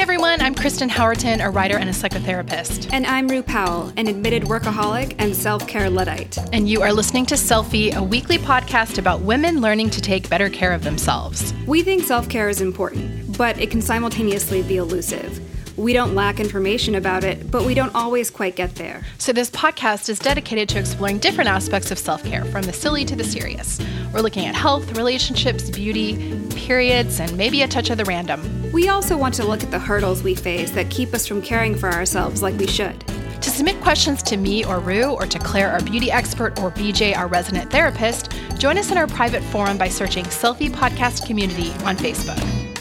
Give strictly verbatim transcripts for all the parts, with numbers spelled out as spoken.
everyone, I'm Kristen Howerton, a writer and a psychotherapist. And I'm Rue Powell, an admitted workaholic and self-care Luddite. And you are listening to Selfie, a weekly podcast about women learning to take better care of themselves. We think self-care is important, but it can simultaneously be elusive. We don't lack information about it, but we don't always quite get there. So this podcast is dedicated to exploring different aspects of self-care, from the silly to the serious. We're looking at health, relationships, beauty, periods, and maybe a touch of the random. We also want to look at the hurdles we face that keep us from caring for ourselves like we should. To submit questions to me or Rue, or to Claire, our beauty expert, or B J, our resident therapist, join us in our private forum by searching Selfie Podcast Community on Facebook.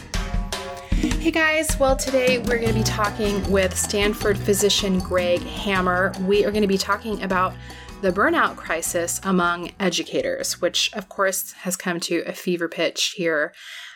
Hey guys, well today we're going to be talking with Stanford physician Greg Hammer. We are going to be talking about the burnout crisis among educators, which of course has come to a fever pitch here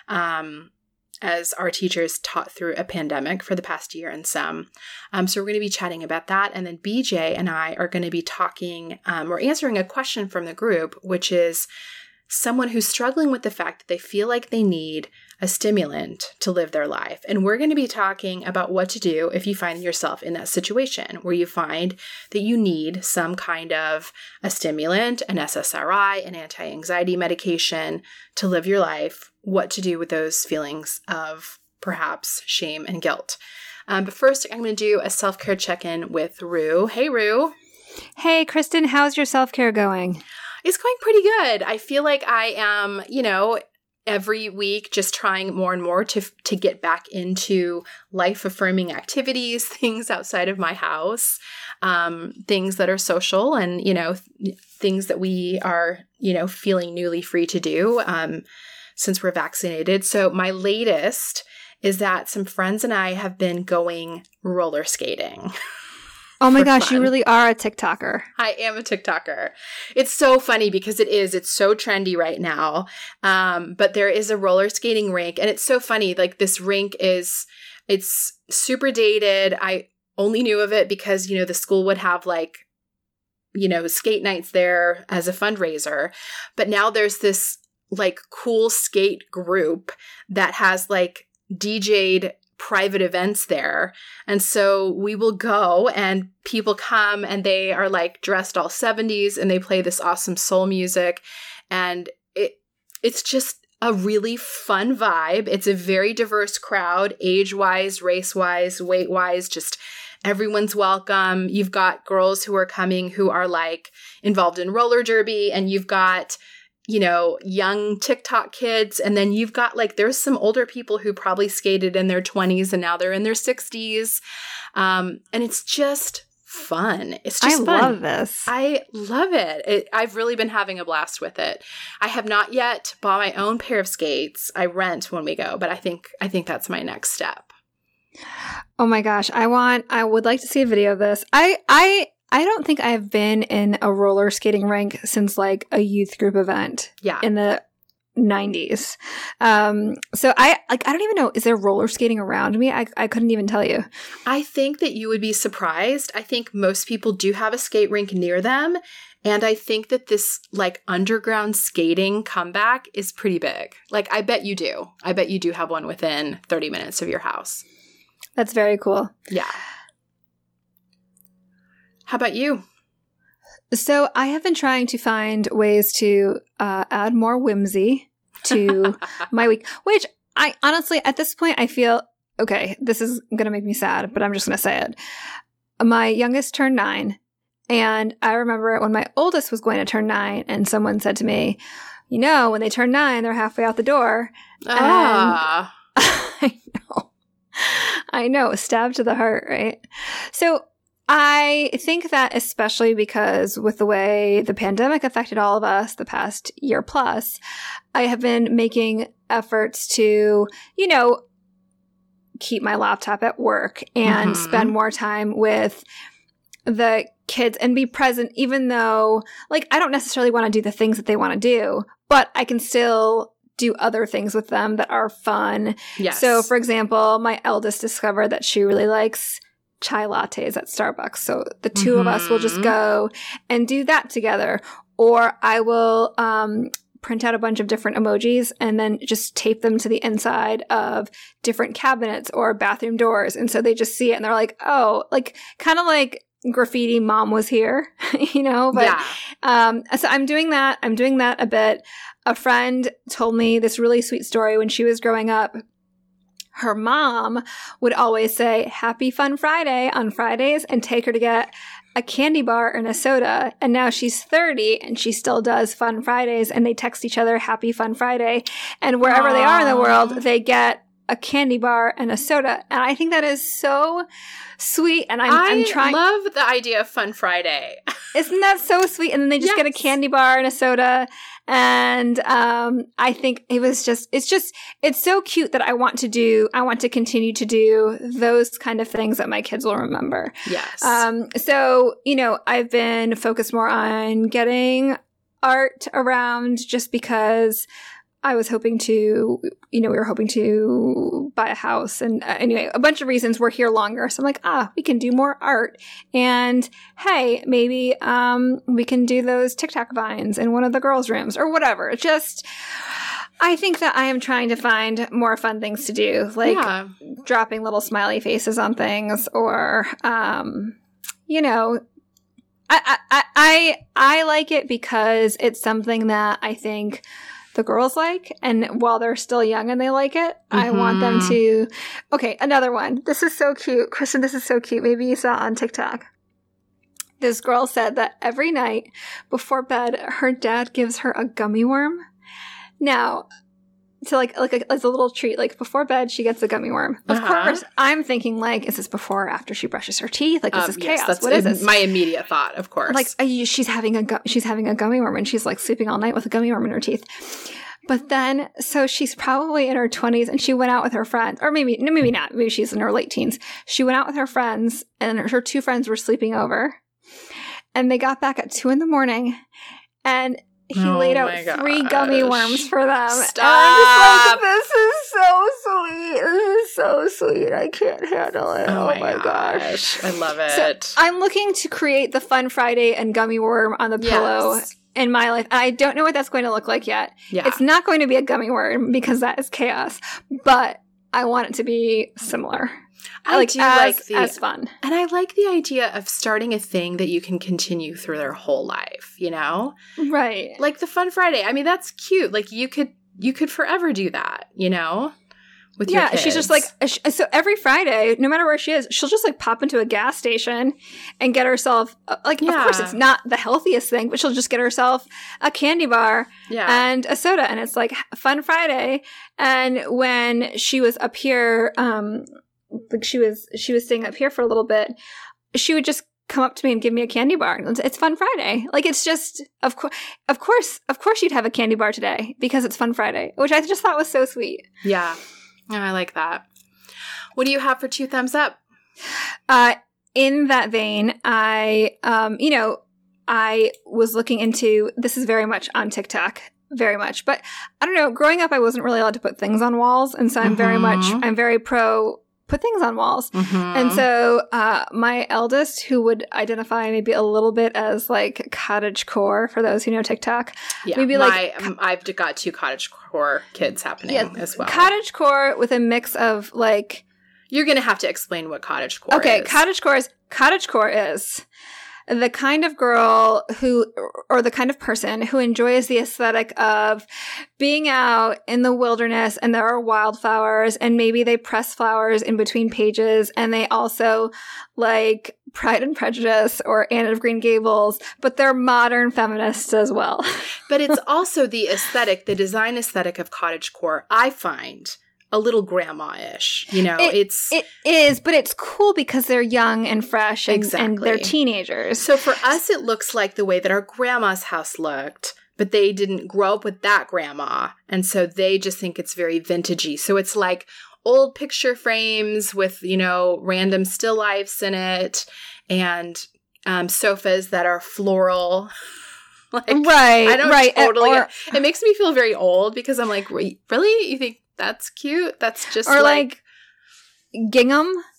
um, as our teachers taught through a pandemic for the past year and some. Um, so we're going to be chatting about that. And then B J and I are going to be talking um, or answering a question from the group, which is someone who's struggling with the fact that they feel like they need a stimulant to live their life. And we're going to be talking about what to do if you find yourself in that situation where you find that you need some kind of a stimulant, an S S R I, an anti-anxiety medication to live your life, what to do with those feelings of perhaps shame and guilt. Um, but first, I'm going to do a self-care check-in with Rue. Hey, Rue. Hey, Kristen, how's your self-care going? It's going pretty good. I feel like I am, you know, every week just trying more and more to to get back into life-affirming activities, things outside of my house, um, things that are social and, you know, th- things that we are, you know, feeling newly free to do um, since we're vaccinated. So my latest is that some friends and I have been going roller skating. Oh my gosh, fun. You really are a TikToker. I am a TikToker. It's so funny because it is. It's so trendy right now. Um, but there is a roller skating rink, and it's so funny. Like, this rink is, it's super dated. I only knew of it because, you know, the school would have like, you know, skate nights there as a fundraiser. But now there's this like cool skate group that has like D J'd private events there. And so we will go and people come and they are like dressed all seventies and they play this awesome soul music. And it it's just a really fun vibe. It's a very diverse crowd, age-wise, race-wise, weight-wise, just everyone's welcome. You've got girls who are coming who are like involved in roller derby, and you've got, you know, young TikTok kids. And then you've got like, there's some older people who probably skated in their twenties and now they're in their sixties. Um, and it's just fun. It's just I fun. love this. I love it. it. I've really been having a blast with it. I have not yet bought my own pair of skates. I rent when we go, but I think, I think that's my next step. Oh my gosh. I want, I would like to see a video of this. I, I, I don't think I've been in a roller skating rink since like a youth group event Yeah. in the nineties. Um, so I like I don't even know, is there roller skating around me? I I couldn't even tell you. I think that you would be surprised. I think most people do have a skate rink near them. And I think that this like underground skating comeback is pretty big. Like, I bet you do. I bet you do have one within thirty minutes of your house. That's very cool. Yeah. How about you? So I have been trying to find ways to uh, add more whimsy to my week, which I honestly, at this point, I feel, okay, this is going to make me sad, but I'm just going to say it. My youngest turned nine, and I remember when my oldest was going to turn nine, and someone said to me, you know, when they turn nine, they're halfway out the door. Ah. I know. I know. Stabbed to the heart, right? So I think that especially because with the way the pandemic affected all of us the past year plus, I have been making efforts to, you know, keep my laptop at work and Mm-hmm. spend more time with the kids and be present, even though, like, I don't necessarily want to do the things that they want to do, but I can still do other things with them that are fun. Yes. So, for example, my eldest discovered that she really likes chai lattes at Starbucks. So the two mm-hmm. of us will just go and do that together. Or I will um, print out a bunch of different emojis and then just tape them to the inside of different cabinets or bathroom doors. And so they just see it and they're like, oh, like kind of like graffiti mom was here, you know? But yeah. um, so I'm doing that. I'm doing that a bit. A friend told me this really sweet story when she was growing up. Her mom would always say, Happy Fun Friday on Fridays and take her to get a candy bar and a soda. And now she's thirty and she still does Fun Fridays and they text each other Happy Fun Friday. And wherever Aww. They are in the world, they get a candy bar and a soda. And I think that is so sweet. And I'm, I I'm trying. I love the idea of Fun Friday. Isn't that so sweet? And then they just yes. get a candy bar and a soda. And um, I think it was just, it's just, it's so cute that I want to do, I want to continue to do those kind of things that my kids will remember. Yes. Um, so, you know, I've been focused more on getting art around just because I was hoping to, you know, we were hoping to buy a house. And uh, anyway, a bunch of reasons we're here longer. So I'm like, ah, we can do more art. And hey, maybe um, we can do those TikTok vines in one of the girls' rooms or whatever. Just, I think that I am trying to find more fun things to do, like yeah. dropping little smiley faces on things or, um, you know, I, I, I, I like it because it's something that I think the girls like, and while they're still young and they like it, mm-hmm. I want them to... Okay, another one. This is so cute. Kristen, this is so cute. Maybe you saw it on TikTok. This girl said that every night before bed, her dad gives her a gummy worm. Now, to like, like a, as a little treat, like before bed, she gets a gummy worm. Of uh-huh. course, I'm thinking like, is this before or after she brushes her teeth? Like, is this um, chaos? Yes, what is this? My immediate thought, of course. Like, she's having a gu- she's having a gummy worm and she's like sleeping all night with a gummy worm in her teeth. But then, so she's probably in her twenties and she went out with her friends, or maybe, no, maybe not. Maybe she's in her late teens. She went out with her friends and her two friends were sleeping over and they got back at two in the morning and he oh laid out three gosh. gummy worms for them. Stop. And I'm just like, this is so sweet. This is so sweet. I can't handle it. Oh, oh my, my gosh. gosh. I love it. So I'm looking to create the Fun Friday and gummy worm on the yes. pillow in my life. I don't know what that's going to look like yet. Yeah. It's not going to be a gummy worm because that is chaos. But I want it to be similar. I like, do as, like the as fun. And I like the idea of starting a thing that you can continue through their whole life, you know? Right. Like the Fun Friday. I mean, that's cute. Like you could you could forever do that, you know? With yeah, your kids. She's just like, so every Friday, no matter where she is, she'll just like pop into a gas station and get herself, like, yeah. of course it's not the healthiest thing, but she'll just get herself a candy bar yeah. and a soda. And it's like Fun Friday. And when she was up here, um, like she was, she was staying up here for a little bit, she would just come up to me and give me a candy bar. It's, it's Fun Friday. Like, it's just, of course, of course, of course you'd have a candy bar today because it's Fun Friday, which I just thought was so sweet. Yeah. Oh, I like that. What do you have for two thumbs up? Uh, in that vein, I, um, you know, I was looking into, this is very much on TikTok, very much, but I don't know, growing up, I wasn't really allowed to put things on walls. And so I'm mm-hmm. very much, I'm very pro put things on walls. Mm-hmm. And so uh, my eldest, who would identify maybe a little bit as like cottagecore, for those who know TikTok. Yeah, maybe my, like um, I've got two cottagecore kids happening yeah, as well. Cottagecore with a mix of like... You're going to have to explain what cottagecore okay, is. Okay, cottagecore is... Cottagecore is... the kind of girl who, or the kind of person who enjoys the aesthetic of being out in the wilderness and there are wildflowers and maybe they press flowers in between pages and they also like Pride and Prejudice or Anne of Green Gables, but they're modern feminists as well. But it's also the aesthetic, the design aesthetic of cottagecore, I find a little grandma-ish, you know, it, it's... It is, but it's cool because they're young and fresh and, exactly. and they're teenagers. So for us, it looks like the way that our grandma's house looked, but they didn't grow up with that grandma. And so they just think it's very vintagey. So it's like old picture frames with, you know, random still lifes in it and um, sofas that are floral. Like, right, I don't right. totally... Or, it makes me feel very old because I'm like, really? You think that's cute? That's just or like... like gingham.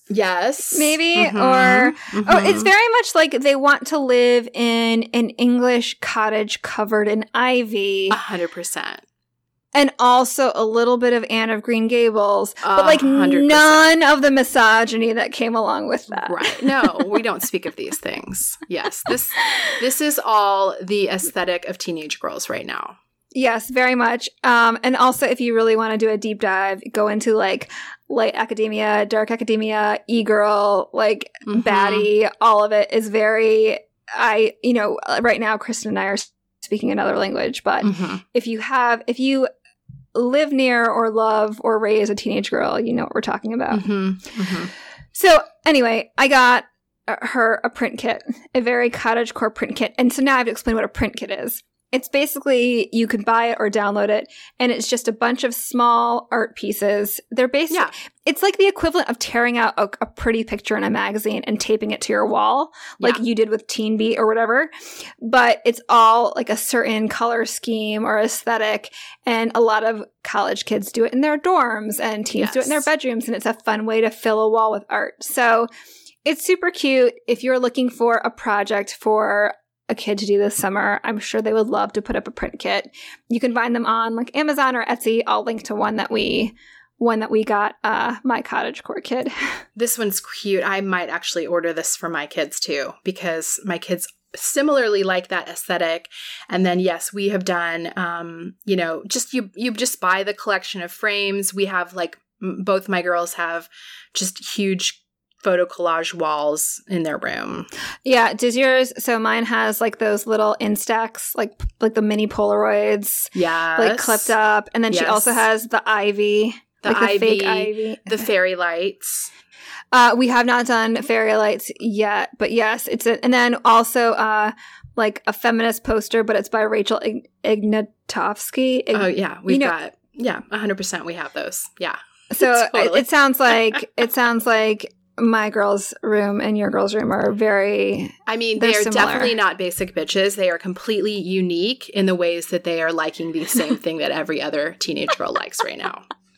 Yes. Maybe. Mm-hmm. Or, mm-hmm. oh, it's very much like they want to live in an English cottage covered in ivy. A hundred percent. And also a little bit of Anne of Green Gables, Uh, but like one hundred percent. none of the misogyny that came along with that. Right. No, we don't speak of these things. Yes. This this is all the aesthetic of teenage girls right now. Yes, very much. Um, and also, if you really want to do a deep dive, go into like light academia, dark academia, e-girl, like Mm-hmm. baddie. All of it is very. I, you know, right now, Kristen and I are speaking another language, but Mm-hmm. if you have, if you live near or love or raise a teenage girl, you know what we're talking about. Mm-hmm. Mm-hmm. So anyway, I got uh, her a print kit, a very cottagecore print kit. And so now I have to explain what a print kit is. It's basically, you can buy it or download it, and it's just a bunch of small art pieces. They're basic. Yeah. It's like the equivalent of tearing out a, a pretty picture in a magazine and taping it to your wall, like Yeah. you did with Teen Beat or whatever. But it's all like a certain color scheme or aesthetic, and a lot of college kids do it in their dorms, and teens do it in their Yes. bedrooms, and it's a fun way to fill a wall with art. So it's super cute. If you're looking for a project for a kid to do this summer, I'm sure they would love to put up a print kit. You can find them on like Amazon or Etsy. I'll link to one that we one that we got uh my cottagecore kid. This one's cute. I might actually order this for my kids too, because my kids similarly like that aesthetic. And then yes, we have done um you know, just you you just buy the collection of frames. We have like m- both my girls have just huge photo collage walls in their room. Yeah, does yours? So mine has like those little Instax, like like the mini Polaroids, Yeah. like clipped up, and then she Yes. also has the ivy, The like the fake ivy, ivy. The fairy lights. Uh, we have not done fairy lights yet, but yes, it's a, and then also uh, like a feminist poster, but it's by Rachel Ig- Ignatowski. Ig- Oh yeah, we've you know- got yeah, one hundred percent we have those. Yeah. so Totally. it, it sounds like it sounds like my girl's room and your girl's room are very. I mean, They're they are similar. definitely not basic bitches. They are completely unique in the ways that they are liking the same thing that every other teenage girl likes right now.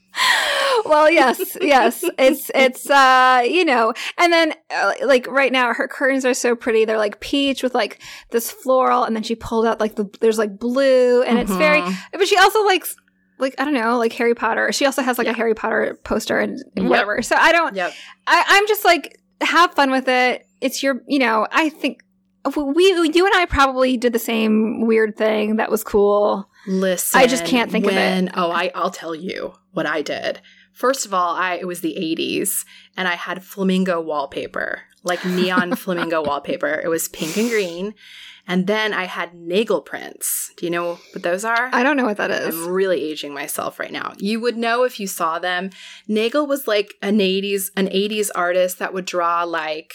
Well, yes, yes, it's it's uh you know, and then uh, like right now her curtains are so pretty. They're like peach with like this floral, and then she pulled out like the there's like blue, and it's very. Mhm. But she also likes. Like, I don't know, like Harry Potter. She also has like Yeah. a Harry Potter poster and Yep. whatever. So I don't, Yep. I, I'm just like, have fun with it. It's your, you know, I think we, you and I probably did the same weird thing that was cool. Listen, I just can't think of when, it. Oh, I, I'll tell you what I did. First of all, I it was the eighties, and I had flamingo wallpaper, like neon flamingo wallpaper. It was pink and green. And then I had nagel prints. Do you know what those are? I don't know what that is. I'm really aging myself right now. You would know if you saw them. Nagel was like an eighties an eighties artist that would draw like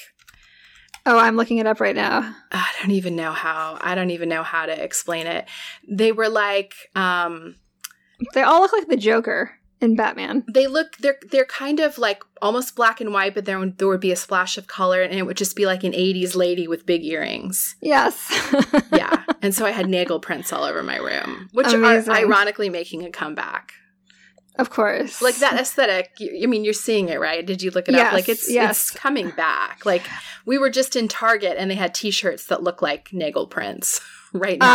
Oh, I'm looking it up right now. I don't even know how. I don't even know how to explain it. They were like um They all look like the Joker in Batman. they look they're they're kind of like almost black and white, but there there would be a splash of color, and it would just be like an eighties lady with big earrings. Yes. Yeah. And so I had nagel prints all over my room, which Amazing. are ironically making a comeback. Of course. Like that aesthetic, you, I mean, you're seeing it, right? Did you look it Yes, up? Like it's yes. it's coming back. Like we were just in Target and they had T-shirts that look like nagel prints right now.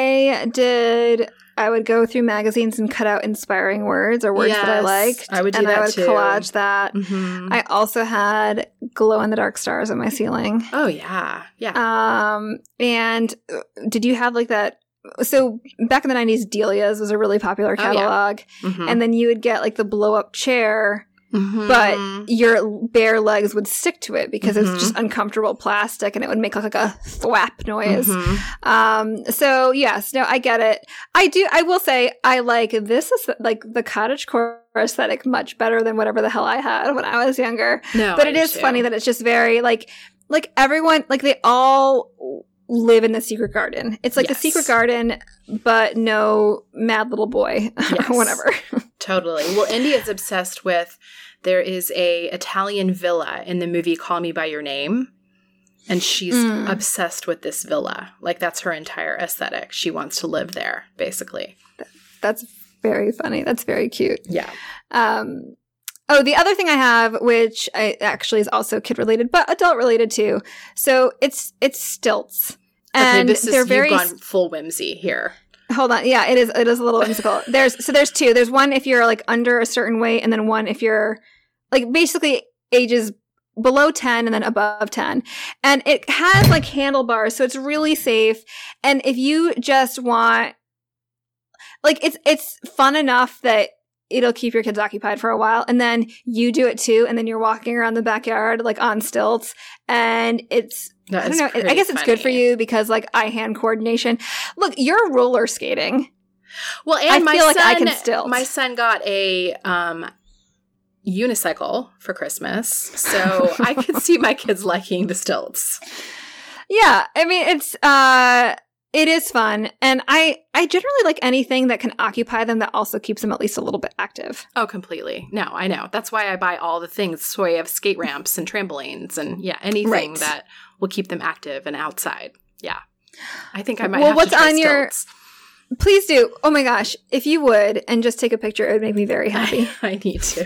I did. I would go through magazines and cut out inspiring words or words that I Yes, liked. I would do and that I would too. collage that. Mhm. I also had glow in the dark stars on my ceiling. Oh yeah, yeah. Um, and uh, did you have like that? So back in the nineties, Delia's was a really popular Oh, yeah. catalog, Mhm. and then you would get like the blow up chair. Mhm. But your bare legs would stick to it because Mhm. it's just uncomfortable plastic, and it would make like, like a thwap noise. Mhm. Um, so yes, no, I get it. I do. I will say I like this is like the cottagecore aesthetic much better than whatever the hell I had when I was younger. No, but I it do is too. funny that it's just very like like everyone like they all live in the secret garden. It's like Yes. the secret garden, but no mad little boy Yes. or whatever. Totally. Well, Indy is obsessed with. There is a Italian villa in the movie Call Me by Your Name, and she's Mm. obsessed with this villa. Like that's her entire aesthetic. She wants to live there, basically. That's very funny. That's very cute. Yeah. Um, Oh, the other thing I have, which I, actually is also kid related, but adult related too. So it's it's stilts, and okay, this is, they're very you've gone full whimsy here. Hold on, yeah, it is. It is a little whimsical. There's so there's two. There's one if you're like under a certain weight, and then one if you're like basically ages below ten and then above ten. And it has like handlebars, so it's really safe. And if you just want, like, it's it's fun enough that it'll keep your kids occupied for a while, and then you do it too, and then you're walking around the backyard like on stilts, and it's That I don't know. I guess it's funny. good for you because like eye-hand coordination. Look, you're roller skating. Well, and I my feel son, like I can stilt. my son got a um, unicycle for Christmas, so I could see my kids liking the stilts. Yeah, I mean it's uh it is fun, and I I generally like anything that can occupy them that also keeps them at least a little bit active. Oh, completely. No, I know. That's why I buy all the things. So I have skate ramps and trampolines and yeah, anything Right. that will keep them active and outside. Yeah. I think I might Well, have what's to try on your- stilts. Please do. Oh my gosh, if you would and just take a picture, it would make me very happy. I need to.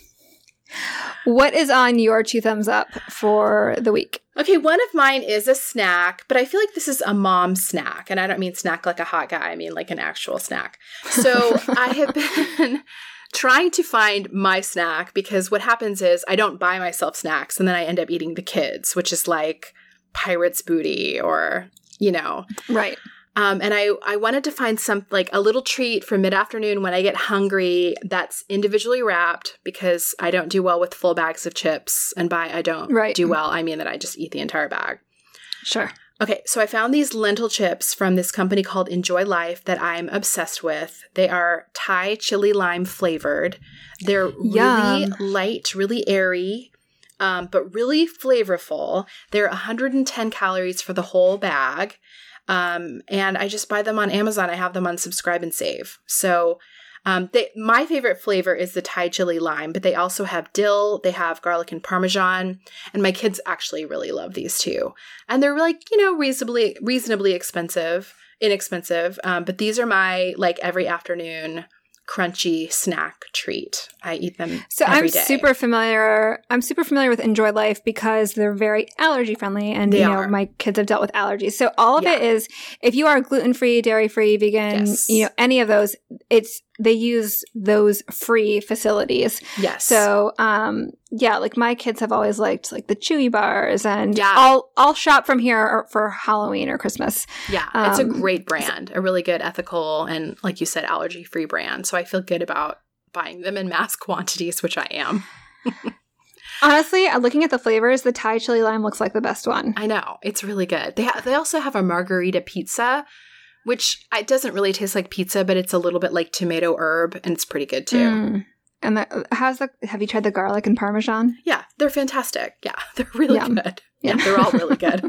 What is on your two thumbs up for the week? Okay, one of mine is a snack, but I feel like this is a mom snack. And I don't mean snack like a hot guy. I mean like an actual snack. So I have been trying to find my snack because what happens is I don't buy myself snacks and then I end up eating the kids, which is like pirate's booty or, you know. Right. Um, and I, I wanted to find some, like a little treat for mid-afternoon when I get hungry that's individually wrapped because I don't do well with full bags of chips. And by I don't Right. do well, I mean that I just eat the entire bag. Sure. Okay, so I found these lentil chips from this company called Enjoy Life that I'm obsessed with. They are Thai chili lime flavored. They're Yum. really light, really airy, um, but really flavorful. They're one hundred ten calories for the whole bag. Um, and I just buy them on Amazon. I have them on Subscribe and Save. So um, they, my favorite flavor is the Thai chili lime, but they also have dill. They have garlic and Parmesan. And my kids actually really love these too. And they're like, you know, reasonably, reasonably expensive, inexpensive. Um, but these are my like every afternoon crunchy snack treat. I eat them So every I'm day. super familiar. I'm super familiar with Enjoy Life because they're very allergy friendly, and They you know are. my kids have dealt with allergies. So all of Yeah. it is if you are gluten free, dairy free, vegan, Yes. you know any of those. It's they use those free facilities. Yes. So um yeah, like my kids have always liked like the chewy bars, and Yeah. I'll I'll shop from here for Halloween or Christmas. Yeah, it's a Um, great brand, a really good ethical and, like you said, allergy-free brand. So I feel good about buying them in mass quantities, which I am. Honestly, uh, looking at the flavors, the Thai chili lime looks like the best one. I know. It's really good. They ha- they also have a margarita pizza, which it doesn't really taste like pizza, but it's a little bit like tomato herb, and it's pretty good too. Mm. And the, how's the? Have you tried the garlic and Parmesan? Yeah, they're fantastic. Yeah, they're really Yum. good. Yeah, Yum. they're all really good.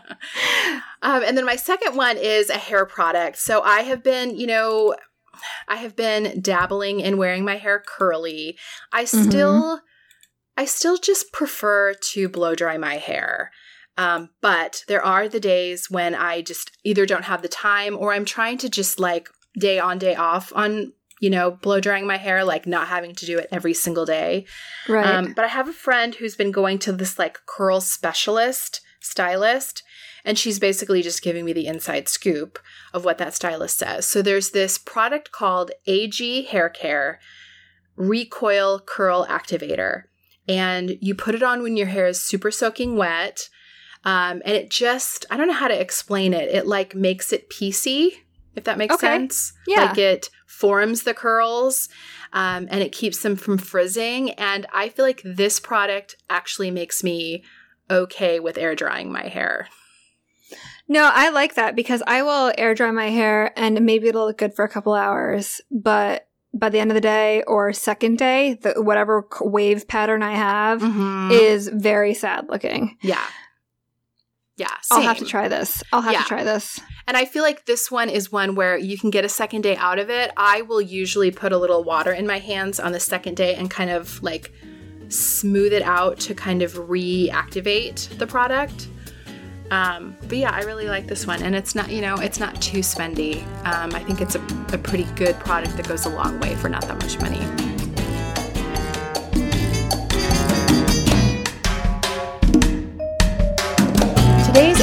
um, and then my second one is a hair product. So I have been, you know, I have been dabbling in wearing my hair curly. I Mhm. still, I still just prefer to blow dry my hair. Um, but there are the days when I just either don't have the time or I'm trying to just like day on, day off on, you know, blow drying my hair, like not having to do it every single day. Right. Um, but I have a friend who's been going to this like curl specialist stylist, and she's basically just giving me the inside scoop of what that stylist says. So there's this product called A G Hair Care Recoil Curl Activator, and you put it on when your hair is super soaking wet. Um, and it just, I don't know how to explain it. It like makes it piecey, if that makes Okay. sense. Yeah. Like it forms the curls um, and it keeps them from frizzing. And I feel like this product actually makes me okay with air drying my hair. No, I like that because I will air dry my hair and maybe it'll look good for a couple hours, but by the end of the day or second day, the, whatever c- wave pattern I have Mm-hmm. is very sad looking. Yeah. Yeah. I'll have to same. try this. I'll have Yeah. to try this. And I feel like this one is one where you can get a second day out of it. I will usually put a little water in my hands on the second day and kind of like smooth it out to kind of reactivate the product. Um, but yeah, I really like this one. And it's not, you know, it's not too spendy. Um, I think it's a, a pretty good product that goes a long way for not that much money.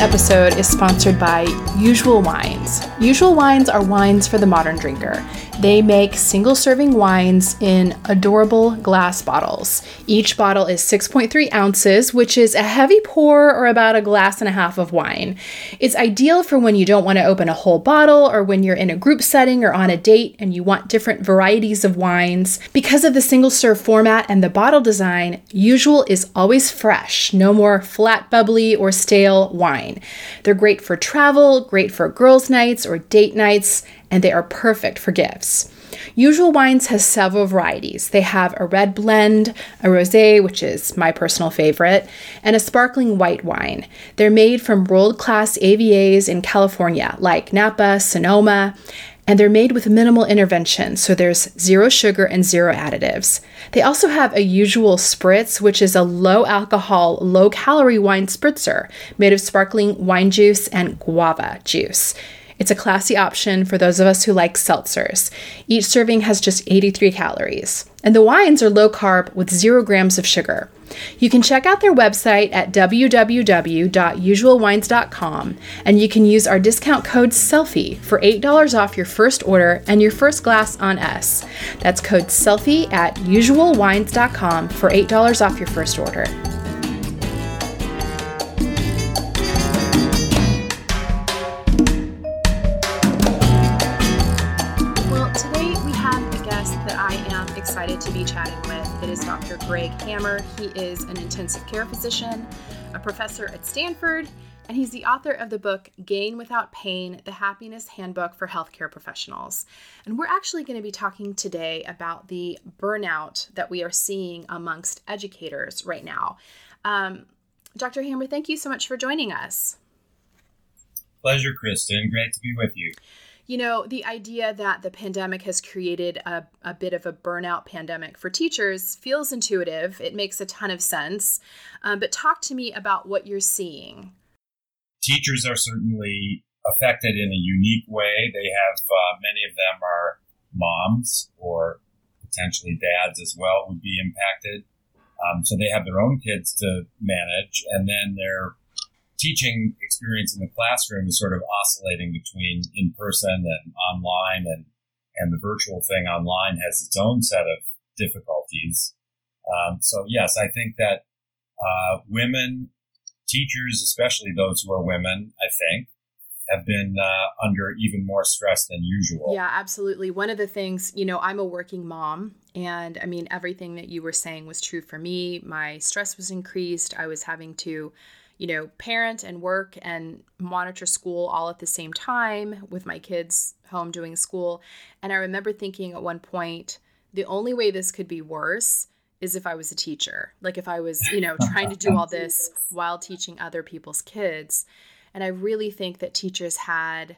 episode is sponsored by Usual Wines. Usual Wines are wines for the modern drinker. They make single-serving wines in adorable glass bottles. Each bottle is six point three ounces, which is a heavy pour or about a glass and a half of wine. It's ideal for when you don't want to open a whole bottle or when you're in a group setting or on a date and you want different varieties of wines. Because of the single-serve format and the bottle design, Usual is always fresh, no more flat, bubbly, or stale wine. They're great for travel, great for girls' nights or date nights, and they are perfect for gifts. Usual Wines has several varieties. They have a red blend, a rosé, which is my personal favorite, and a sparkling white wine. They're made from world-class A V As in California, like Napa, Sonoma, and they're made with minimal intervention, so there's zero sugar and zero additives. They also have a Usual Spritz, which is a low-alcohol, low-calorie wine spritzer made of sparkling wine juice and guava juice. It's a classy option for those of us who like seltzers. Each serving has just eighty-three calories. And the wines are low carb with zero grams of sugar. You can check out their website at w w w dot usual wines dot com, and you can use our discount code SELFIE for eight dollars off your first order and your first glass on us. That's code SELFIE at usual wines dot com for eight dollars off your first order. Excited to be chatting with. It is Doctor Greg Hammer. He is an intensive care physician, a professor at Stanford, and he's the author of the book Gain Without Pain, The Happiness Handbook for Healthcare Professionals. And we're actually going to be talking today about the burnout that we are seeing amongst educators right now. Um, Doctor Hammer, thank you so much for joining us. Pleasure, Kristen. Great to be with you. You know, the idea that the pandemic has created a, a bit of a burnout pandemic for teachers feels intuitive. It makes a ton of sense. Um, but talk to me about what you're seeing. Teachers are certainly affected in a unique way. They have, uh, many of them are moms or potentially dads as well would be impacted. Um, so they have their own kids to manage, and then they're teaching experience in the classroom is sort of oscillating between in-person and online, and, and the virtual thing online has its own set of difficulties. Um, so yes, I think that uh, women, teachers, especially those who are women, I think, have been uh, under even more stress than usual. Yeah, absolutely. One of the things, you know, I'm a working mom, and I mean, everything that you were saying was true for me. My stress was increased. I was having to you know, parent and work and monitor school all at the same time with my kids home doing school. And I remember thinking at one point, the only way this could be worse is if I was a teacher. Like if I was, you know, trying to do all this while teaching other people's kids. And I really think that teachers had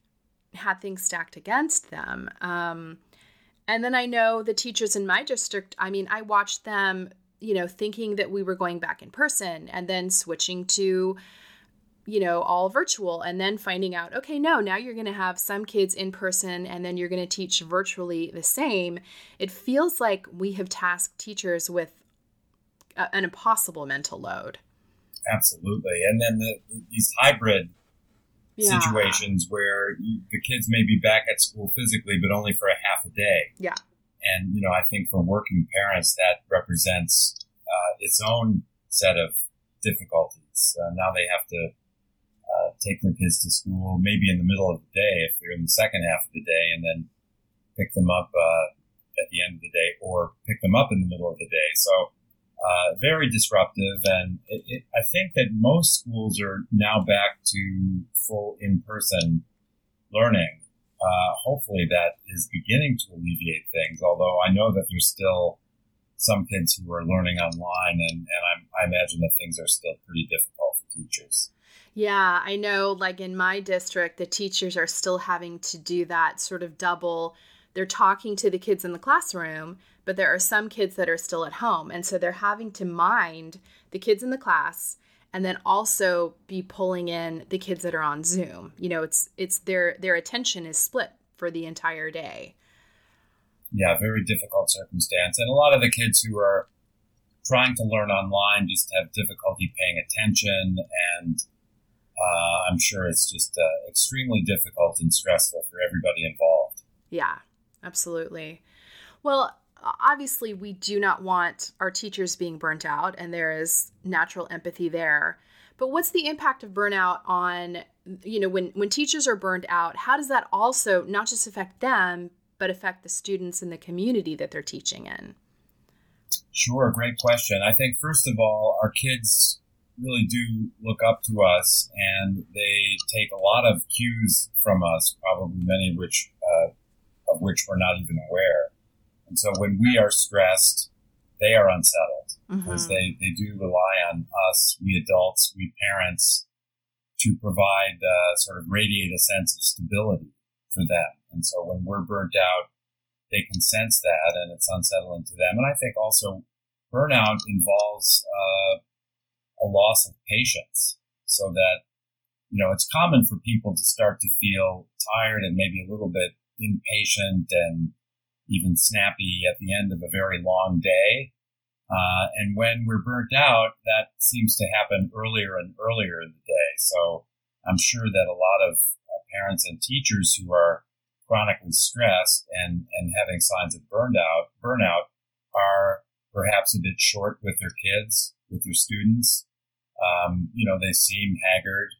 had things stacked against them. Um, and then I know the teachers in my district, I mean, I watched them you know, thinking that we were going back in person and then switching to, you know, all virtual and then finding out, okay, no, now you're going to have some kids in person and then you're going to teach virtually the same. It feels like we have tasked teachers with a, an impossible mental load. Absolutely. And then the, these hybrid yeah. situations where you, the kids may be back at school physically, but only for a half a day. Yeah. And, you know, I think for working parents, that represents uh, its own set of difficulties. Uh, now they have to uh, take their kids to school, maybe in the middle of the day if they're in the second half of the day, and then pick them up uh, at the end of the day, or pick them up in the middle of the day. So uh, very disruptive. And it, it, I think that most schools are now back to full in-person learning. Uh, hopefully that is beginning to alleviate things, although I know that there's still some kids who are learning online, and, and I'm, I imagine that things are still pretty difficult for teachers. Yeah, I know, like in my district, the teachers are still having to do that sort of double. They're talking to the kids in the classroom, but there are some kids that are still at home. And so they're having to mind the kids in the class and then also be pulling in the kids that are on Zoom. You know, it's it's their their attention is split for the entire day. Yeah, very difficult circumstance. And a lot of the kids who are trying to learn online just have difficulty paying attention, and uh, I'm sure it's just uh, extremely difficult and stressful for everybody involved. Yeah, absolutely. Well, obviously, we do not want our teachers being burnt out, and there is natural empathy there. But what's the impact of burnout on, you know, when, when teachers are burned out, how does that also not just affect them, but affect the students in the community that they're teaching in? Sure, great question. I think, first of all, our kids really do look up to us, and they take a lot of cues from us, probably many of which, uh, of which we're not even aware. And so when we are stressed, they are unsettled because mm-hmm. they, they do rely on us, we adults, we parents, to provide, uh, sort of radiate a sense of stability for them. And so when we're burnt out, they can sense that, and it's unsettling to them. And I think also burnout involves uh, a loss of patience, so that, you know, it's common for people to start to feel tired and maybe a little bit impatient and even snappy at the end of a very long day. Uh, and when we're burnt out, that seems to happen earlier and earlier in the day. So I'm sure that a lot of uh, parents and teachers who are chronically stressed and, and having signs of burnout, burnout are perhaps a bit short with their kids, with their students. Um, you know, they seem haggard,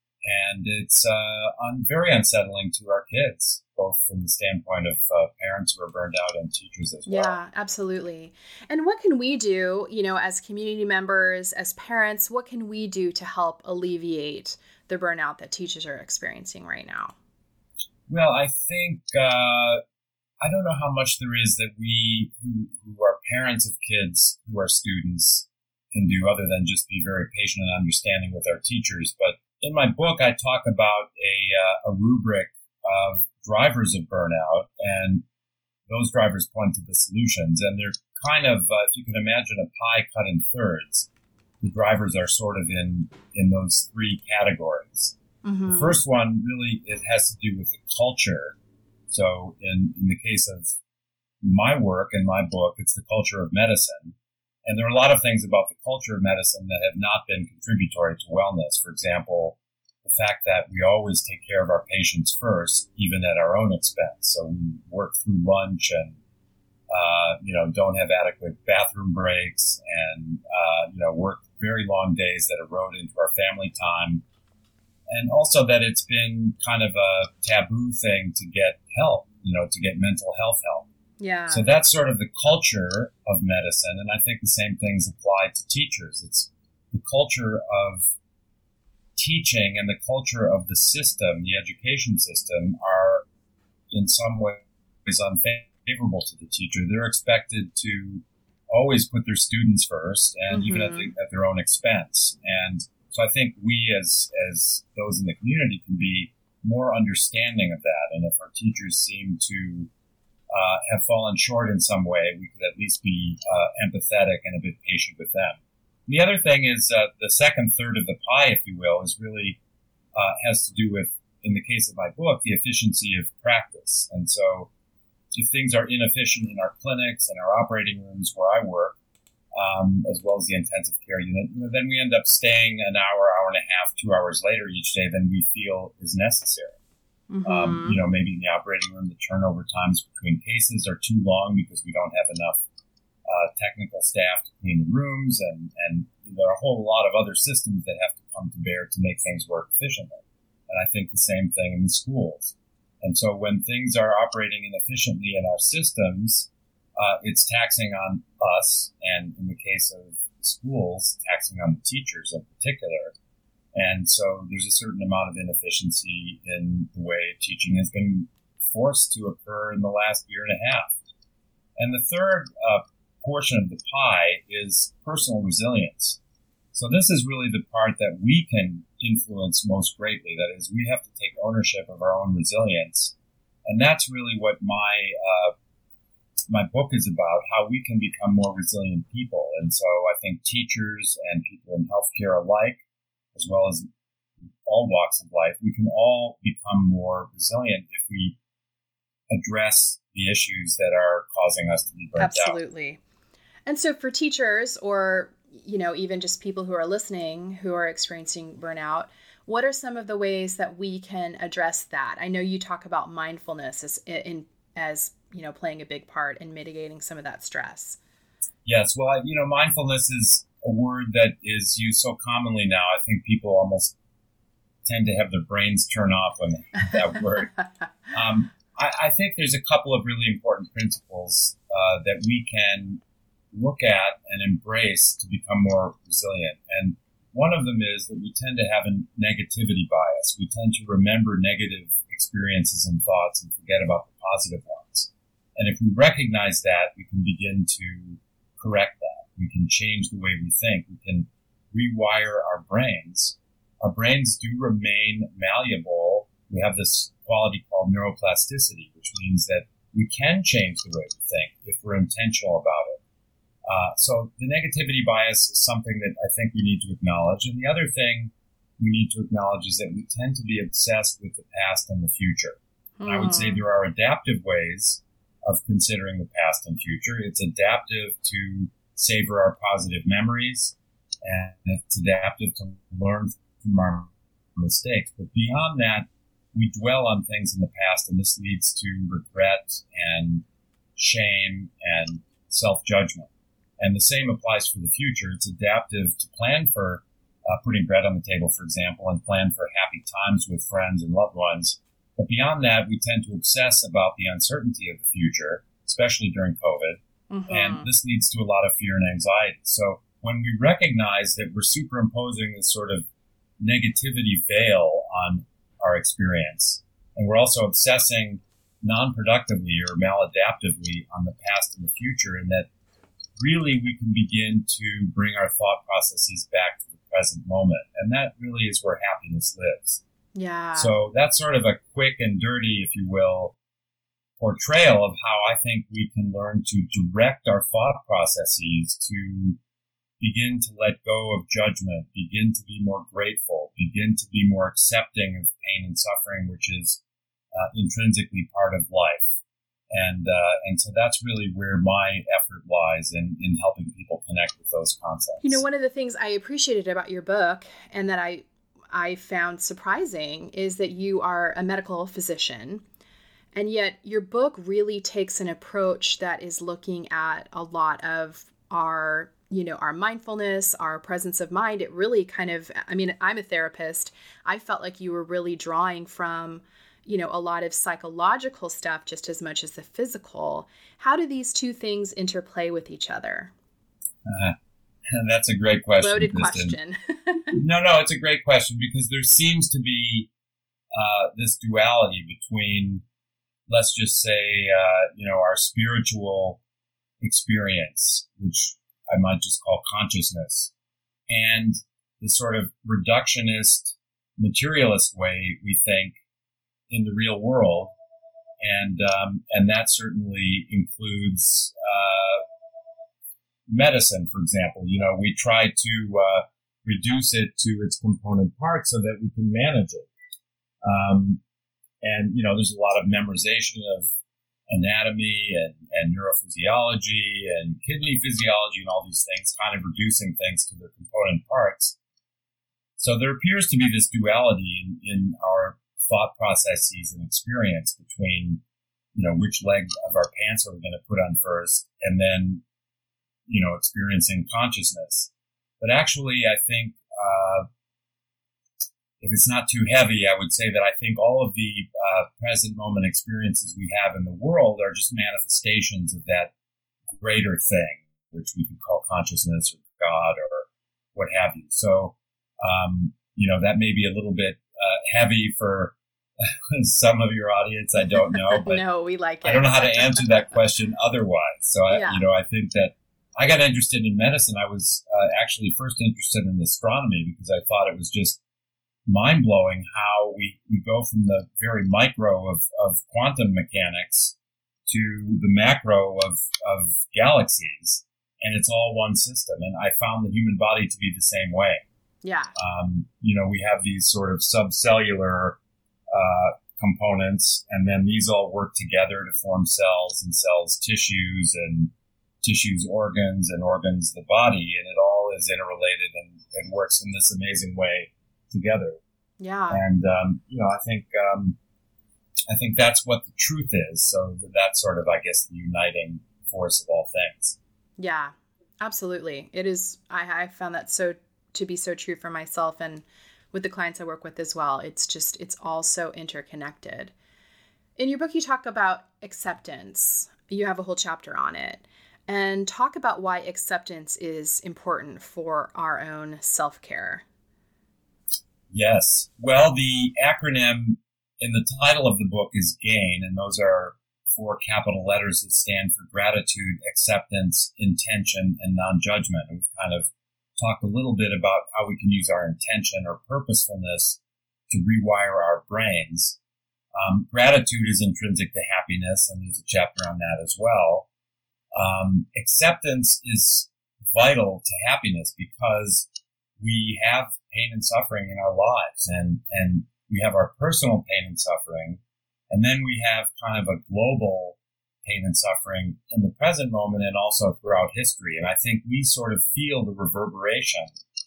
and it's uh, un- very unsettling to our kids, both from the standpoint of uh, parents who are burned out and teachers as well. Yeah, absolutely. And what can we do, you know, as community members, as parents, what can we do to help alleviate the burnout that teachers are experiencing right now? Well, I think, uh, I don't know how much there is that we who, who are parents of kids who are students can do other than just be very patient and understanding with our teachers. But in my book, I talk about a, uh, a rubric of drivers of burnout, and those drivers point to the solutions. And they're kind of, uh, if you can imagine a pie cut in thirds, the drivers are sort of in, in those three categories. Mm-hmm. The first one really, it has to do with the culture. So in, in the case of my work and my book, it's the culture of medicine. And there are a lot of things about the culture of medicine that have not been contributory to wellness. For example, the fact that we always take care of our patients first, even at our own expense. So we work through lunch and, uh, you know, don't have adequate bathroom breaks and, uh, you know, work very long days that erode into our family time. And also that it's been kind of a taboo thing to get help, you know, to get mental health help. Yeah. So that's sort of the culture of medicine. And I think the same things apply to teachers. It's the culture of teaching and the culture of the system, the education system, are in some ways unfavorable to the teacher. They're expected to always put their students first, and mm-hmm. even at, the, at their own expense. And so I think we as as those in the community can be more understanding of that. And if our teachers seem to uh, have fallen short in some way, we could at least be uh, empathetic and a bit patient with them. The other thing is uh, the second third of the pie, if you will, is really uh, has to do with, in the case of my book, the efficiency of practice. And so if things are inefficient in our clinics and our operating rooms where I work, um, as well as the intensive care unit, you know, then we end up staying an hour, hour and a half, two hours later each day than we feel is necessary. Mm-hmm. Um, you know, maybe in the operating room, the turnover times between cases are too long because we don't have enough uh, technical staff to clean the rooms, and, and there are a whole lot of other systems that have to come to bear to make things work efficiently. And I think the same thing in the schools. And so when things are operating inefficiently in our systems, uh, it's taxing on us, and in the case of schools, taxing on the teachers in particular. And so there's a certain amount of inefficiency in the way teaching has been forced to occur in the last year and a half. And the third uh, portion of the pie is personal resilience. So this is really the part that we can influence most greatly. That is, we have to take ownership of our own resilience. And that's really what my uh, my book is about, how we can become more resilient people. And so I think teachers and people in healthcare alike, as well as all walks of life, we can all become more resilient if we address the issues that are causing us to be burnt out. Absolutely. And so for teachers, or, you know, even just people who are listening who are experiencing burnout, What are some of the ways that we can address that? I know you talk about mindfulness as in as, you know, playing a big part in mitigating some of that stress. Yes, well, you know, mindfulness is a word that is used so commonly now. I think people almost tend to have their brains turn off when they hear that word. Um, I, I think there's a couple of really important principles uh, that we can look at and embrace to become more resilient. And one of them is that we tend to have a negativity bias. We tend to remember negative experiences and thoughts and forget about the positive ones. And if we recognize that, we can begin to correct that. We can change the way we think. We can rewire our brains. Our brains do remain malleable. We have this quality called neuroplasticity, which means that we can change the way we think if we're intentional about it. Uh, so the negativity bias is something that I think we need to acknowledge. And the other thing we need to acknowledge is that we tend to be obsessed with the past and the future. And I would say there are adaptive ways of considering the past and future. It's adaptive to savor our positive memories, and it's adaptive to learn from our mistakes. But beyond that, we dwell on things in the past, and this leads to regret and shame and self-judgment. And the same applies for the future. It's adaptive to plan for uh, putting bread on the table, for example, and plan for happy times with friends and loved ones. But beyond that, we tend to obsess about the uncertainty of the future, especially during COVID. Mm-hmm. And this leads to a lot of fear and anxiety. So when we recognize that we're superimposing this sort of negativity veil on our experience, and we're also obsessing non-productively or maladaptively on the past and the future, and that really we can begin to bring our thought processes back to the present moment. And that really is where happiness lives. Yeah. So that's sort of a quick and dirty, if you will, portrayal of how I think we can learn to direct our thought processes to begin to let go of judgment, begin to be more grateful, begin to be more accepting of pain and suffering, which is uh, intrinsically part of life. And uh, and so that's really where my effort lies in, in helping people connect with those concepts. You know, one of the things I appreciated about your book and that I I found surprising is that you are a medical physician, and yet your book really takes an approach that is looking at a lot of our, you know, our mindfulness, our presence of mind. It really kind of, I mean, I'm a therapist. I felt like you were really drawing from, you know, a lot of psychological stuff just as much as the physical. How do these two things interplay with each other? Uh, that's a great question. Loaded Kristen. question. no, no, it's a great question because there seems to be uh, this duality between, let's just say, uh, you know, our spiritual experience, which I might just call consciousness, and the sort of reductionist, materialist way we think in the real world, and um, and that certainly includes uh, medicine, for example. You know, we try to uh, reduce it to its component parts so that we can manage it. Um, and you know, there's a lot of memorization of anatomy and, and neurophysiology and kidney physiology and all these things, kind of reducing things to their component parts. So there appears to be this duality in, in our thought processes and experience between, you know, which leg of our pants are we going to put on first, and then, you know, experiencing consciousness. But actually, I think, uh, if it's not too heavy, I would say that I think all of the uh, present moment experiences we have in the world are just manifestations of that greater thing, which we could call consciousness or God or what have you. So, um, you know, that may be a little bit uh, heavy for some of your audience. I don't know, but no, we like it. I don't know how to answer that question otherwise. So, I, yeah. you know, I think that I got interested in medicine. I was uh, actually first interested in astronomy because I thought it was just mind-blowing how we, we go from the very micro of, of quantum mechanics to the macro of, of galaxies, and it's all one system. And I found the human body to be the same way. Yeah. Um, you know, we have these sort of subcellular uh, components, and then these all work together to form cells, and cells tissues, and tissues organs, and organs the body, and it all is interrelated and, and works in this amazing way together. Yeah. And, um, you know, I think, um, I think that's what the truth is. So that's sort of, I guess, the uniting force of all things. Yeah, absolutely. It is. I, I found that so to be so true for myself and with the clients I work with as well. It's just, it's all so interconnected. In your book, you talk about acceptance. You have a whole chapter on it, and talk about why acceptance is important for our own self-care. Yes. Well, the acronym in the title of the book is GAIN, and those are four capital letters that stand for gratitude, acceptance, intention, and non-judgment. And we've kind of talked a little bit about how we can use our intention or purposefulness to rewire our brains. Um, gratitude is intrinsic to happiness, and there's a chapter on that as well. Um, acceptance is vital to happiness because we have pain and suffering in our lives, and, and we have our personal pain and suffering, and then we have kind of a global pain and suffering in the present moment and also throughout history. And I think we sort of feel the reverberation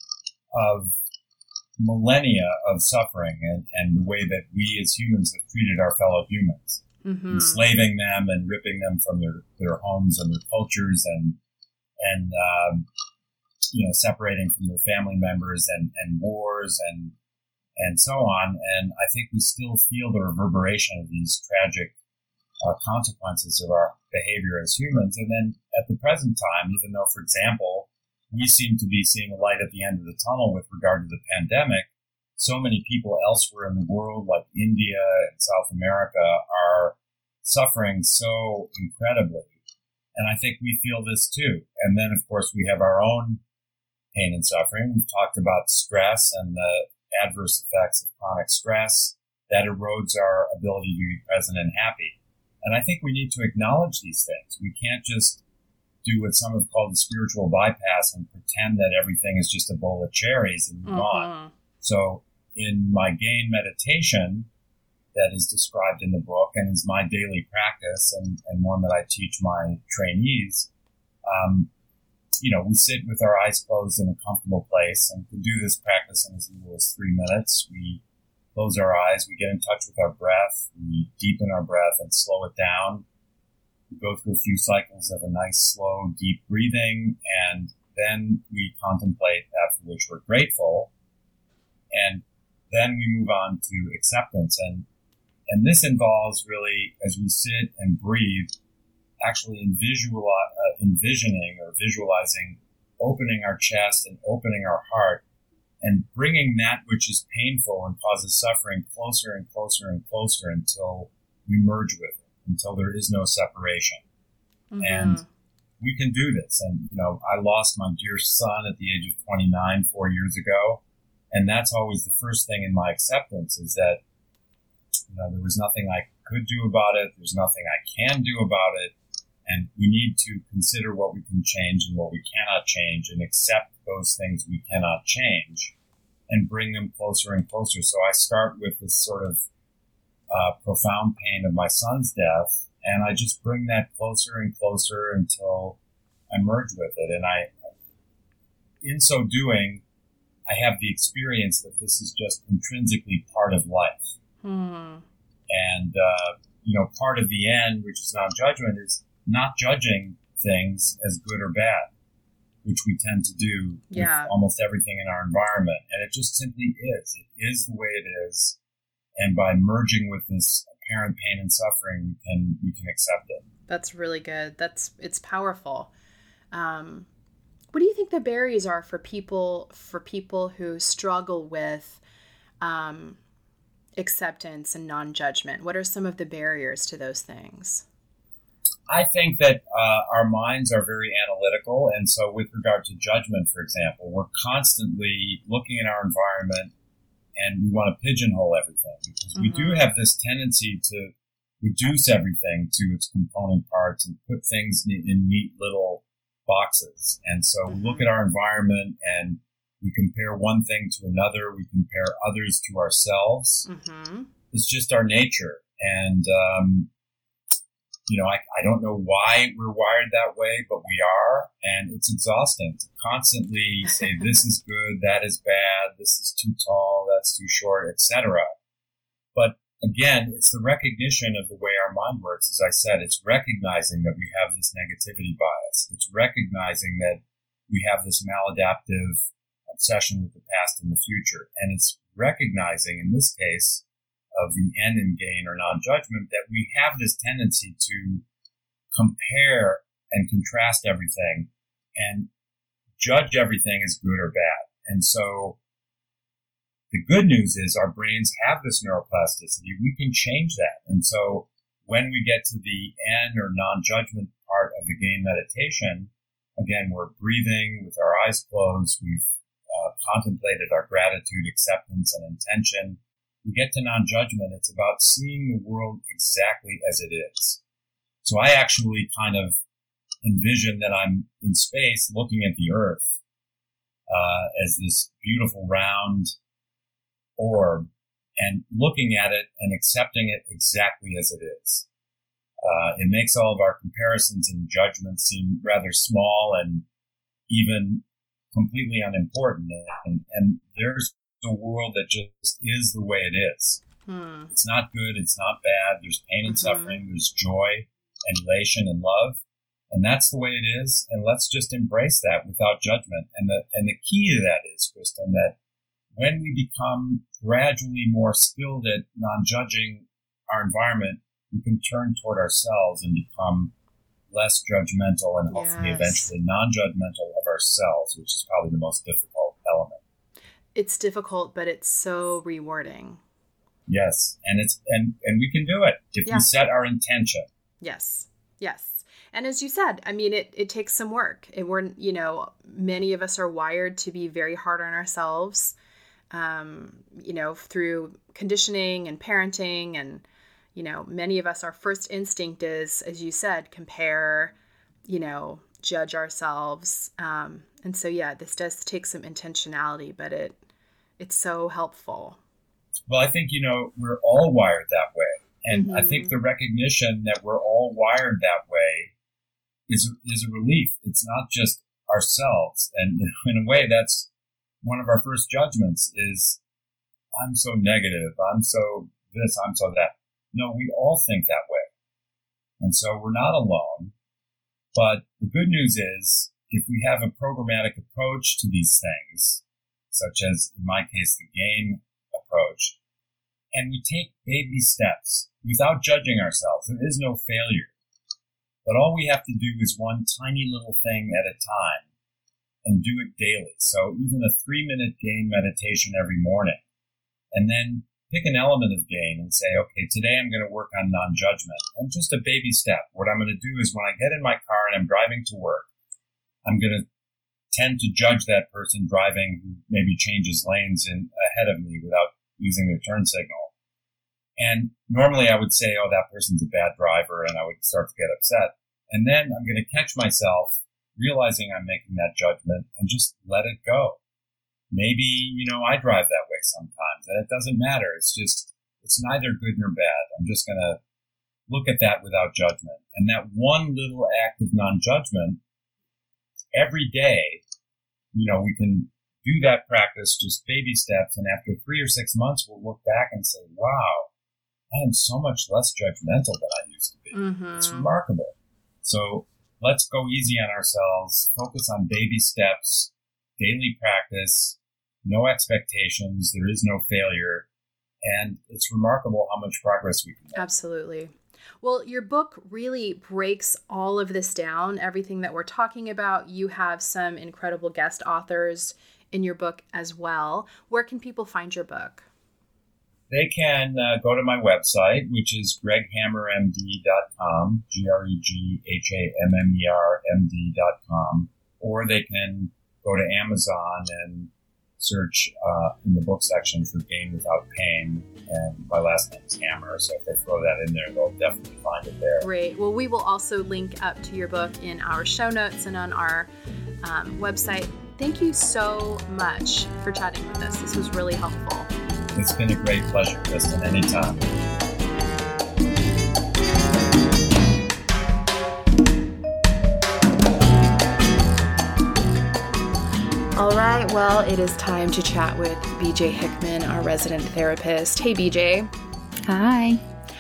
of millennia of suffering and, and the way that we as humans have treated our fellow humans, mm-hmm. enslaving them and ripping them from their, their homes and their cultures and, and, um, you know, separating from their family members and, and wars and, and so on. And I think we still feel the reverberation of these tragic uh, consequences of our behavior as humans. And then at the present time, even though, for example, we seem to be seeing a light at the end of the tunnel with regard to the pandemic, so many people elsewhere in the world, like India and South America, are suffering so incredibly. And I think we feel this too. And then, of course, we have our own pain and suffering. We've talked about stress and the adverse effects of chronic stress that erodes our ability to be present and happy. And I think we need to acknowledge these things. We can't just do what some have called the spiritual bypass and pretend that everything is just a bowl of cherries and move mm-hmm. on. So in my GAIN meditation that is described in the book and is my daily practice and, and one that I teach my trainees, um, you know, we sit with our eyes closed in a comfortable place and can do this practice in as little as three minutes. We close our eyes, we get in touch with our breath, we deepen our breath and slow it down. We go through a few cycles of a nice, slow, deep breathing, and then we contemplate that for which we're grateful. And then we move on to acceptance. And, and this involves really, as we sit and breathe, actually envisual, uh, envisioning or visualizing, opening our chest and opening our heart and bringing that which is painful and causes suffering closer and closer and closer until we merge with it, until there is no separation. Mm-hmm. And we can do this. And, you know, I lost my dear son at the age of twenty-nine, four years ago. And that's always the first thing in my acceptance is that, you know, there was nothing I could do about it. There's nothing I can do about it. And we need to consider what we can change and what we cannot change and accept those things we cannot change and bring them closer and closer. So I start with this sort of uh, profound pain of my son's death, and I just bring that closer and closer until I merge with it. And I, in so doing, I have the experience that this is just intrinsically part of life. Hmm. And, uh, you know, part of the end, which is non-judgment, is not judging things as good or bad, which we tend to do yeah. with almost everything in our environment. And it just simply is. It is the way it is. And by merging with this apparent pain and suffering, we can, we can accept it. That's really good. That's, it's powerful. Um, what do you think the barriers are for people, for people who struggle with, um, acceptance and non-judgment? What are some of the barriers to those things? I think that uh, our minds are very analytical. And so with regard to judgment, for example, we're constantly looking at our environment and we want to pigeonhole everything because mm-hmm. we do have this tendency to reduce everything to its component parts and put things in, in neat little boxes. And so mm-hmm. we look at our environment and we compare one thing to another. We compare others to ourselves. Mm-hmm. It's just our nature. And, um, you know, I, I don't know why we're wired that way, but we are. And it's exhausting to constantly say, this is good, that is bad, this is too tall, that's that's too short, et cetera. But again, it's the recognition of the way our mind works. As I said, it's recognizing that we have this negativity bias. It's recognizing that we have this maladaptive obsession with the past and the future. And it's recognizing, in this case, of the end in gain or non-judgment, that we have this tendency to compare and contrast everything and judge everything as good or bad. And so the good news is our brains have this neuroplasticity. We can change that. And so when we get to the end or non-judgment part of the gain meditation, again, we're breathing with our eyes closed. We've uh, contemplated our gratitude, acceptance, and intention. We get to non-judgment. It's about seeing the world exactly as it is. So I actually kind of envision that I'm in space looking at the Earth uh, as this beautiful round orb and looking at it and accepting it exactly as it is. Uh, it makes all of our comparisons and judgments seem rather small and even completely unimportant. And, and there's a world that just is the way it is. Hmm. It's not good. It's not bad. There's pain and mm-hmm. suffering. There's joy and elation and love. And that's the way it is. And let's just embrace that without judgment. And the, and the key to that is, Kristen, that when we become gradually more skilled at non-judging our environment, we can turn toward ourselves and become less judgmental and hopefully yes. eventually non-judgmental of ourselves, which is probably the most difficult element. It's difficult, but it's so rewarding. Yes. And it's, and, and we can do it if yeah. we set our intention. Yes. Yes. And as you said, I mean, it, it takes some work. It we're, you know, many of us are wired to be very hard on ourselves, um, you know, through conditioning and parenting. And, you know, many of us, our first instinct is, as you said, compare, you know, judge ourselves. Um, and so, yeah, this does take some intentionality, but it it's so helpful. Well, I think, you know, we're all wired that way. And mm-hmm. I think the recognition that we're all wired that way is is a relief. It's not just ourselves. And in a way, that's one of our first judgments is, I'm so negative. I'm so this, I'm so that. No, we all think that way. And so we're not alone. But the good news is, if we have a programmatic approach to these things, such as, in my case, the gain approach, and we take baby steps without judging ourselves, there is no failure. But all we have to do is one tiny little thing at a time and do it daily. So even a three-minute gain meditation every morning, and then pick an element of gain and say, okay, today I'm going to work on non-judgment. And just a baby step. What I'm going to do is when I get in my car and I'm driving to work, I'm going to tend to judge that person driving who maybe changes lanes in ahead of me without using their turn signal. And normally I would say, oh, that person's a bad driver, and I would start to get upset. And then I'm going to catch myself realizing I'm making that judgment and just let it go. Maybe, you know, I drive that way sometimes, and it doesn't matter. It's just, it's neither good nor bad. I'm just going to look at that without judgment. And that one little act of non-judgment, every day, you know, we can do that practice, just baby steps, and after three or six months, we'll look back and say, wow, I am so much less judgmental than I used to be. Mm-hmm. It's remarkable. So let's go easy on ourselves, focus on baby steps, daily practice, no expectations, there is no failure, and it's remarkable how much progress we can make. Absolutely. Well, your book really breaks all of this down, everything that we're talking about. You have some incredible guest authors in your book as well. Where can people find your book? They can uh, go to my website, which is greg hammer m d dot com, G R E G H A M M E R M D dot com, or they can go to Amazon and search uh, in the book section for Gain Without Pain, and my last name is Hammer, so if they throw that in there, they'll definitely find it there. Great. Well, we will also link up to your book in our show notes and on our um, website. Thank you so much for chatting with us. This was really helpful. It's been a great pleasure, Kristen. Anytime. All right. right, well, it is time to chat with B J Hickman, our resident therapist. Hey, B J. Hi.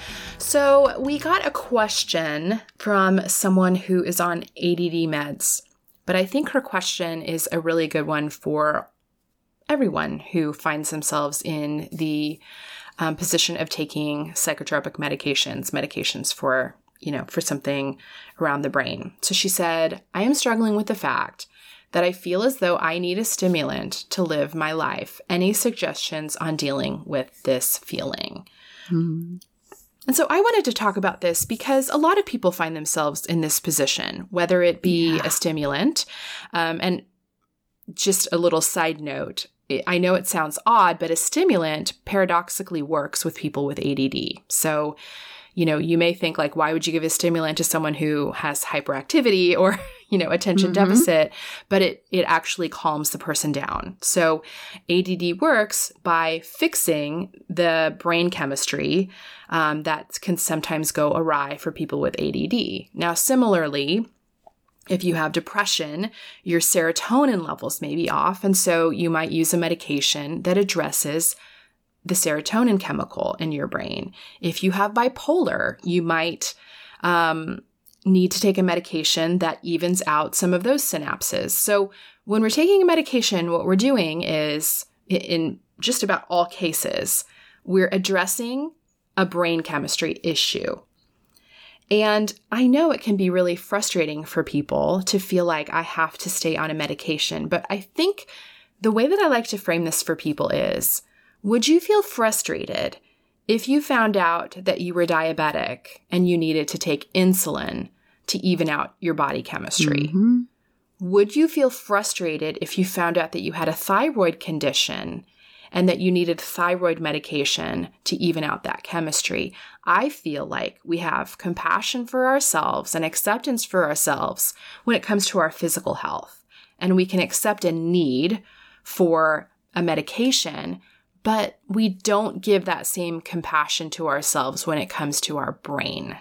So we got a question from someone who is on A D D meds, but I think her question is a really good one for everyone who finds themselves in the um, position of taking psychotropic medications, medications for, you know, for something around the brain. So she said, I am struggling with the fact that I feel as though I need a stimulant to live my life. Any suggestions on dealing with this feeling? Mm. And so I wanted to talk about this because a lot of people find themselves in this position, whether it be yeah. a stimulant. Um, and just a little side note, I know it sounds odd, but a stimulant paradoxically works with people with A D D. So, you know, you may think like, why would you give a stimulant to someone who has hyperactivity or, you know, attention mm-hmm. deficit? But it, it actually calms the person down. So A D D works by fixing the brain chemistry um, that can sometimes go awry for people with A D D. Now, similarly, if you have depression, your serotonin levels may be off. And so you might use a medication that addresses the serotonin chemical in your brain. If you have bipolar, you might um, need to take a medication that evens out some of those synapses. So when we're taking a medication, what we're doing is, in just about all cases, we're addressing a brain chemistry issue. And I know it can be really frustrating for people to feel like I have to stay on a medication, but I think the way that I like to frame this for people is, would you feel frustrated if you found out that you were diabetic and you needed to take insulin to even out your body chemistry? Mm-hmm. Would you feel frustrated if you found out that you had a thyroid condition and that you needed thyroid medication to even out that chemistry? I feel like we have compassion for ourselves and acceptance for ourselves when it comes to our physical health. And we can accept a need for a medication, but we don't give that same compassion to ourselves when it comes to our brain.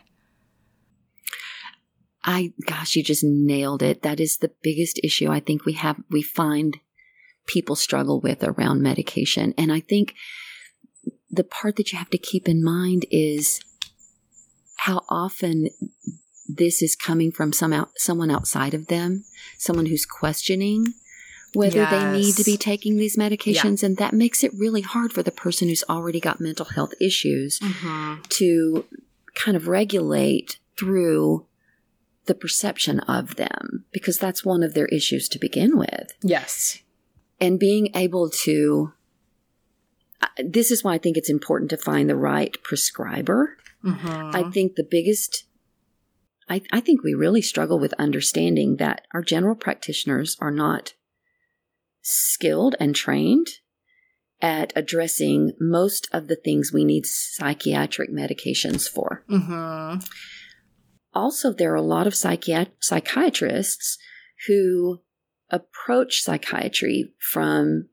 I, gosh, you just nailed it. That is the biggest issue I think we have, we find people struggle with around medication. And I think the part that you have to keep in mind is how often this is coming from some out, someone outside of them, someone who's questioning whether yes. they need to be taking these medications. Yeah. And that makes it really hard for the person who's already got mental health issues mm-hmm. to kind of regulate through the perception of them, because that's one of their issues to begin with. Yes. And being able to, uh, this is why I think it's important to find the right prescriber. Mm-hmm. I think the biggest, I, I think we really struggle with understanding that our general practitioners are not skilled and trained at addressing most of the things we need psychiatric medications for. Mm-hmm. Also, there are a lot of psychiat- psychiatrists who approach psychiatry from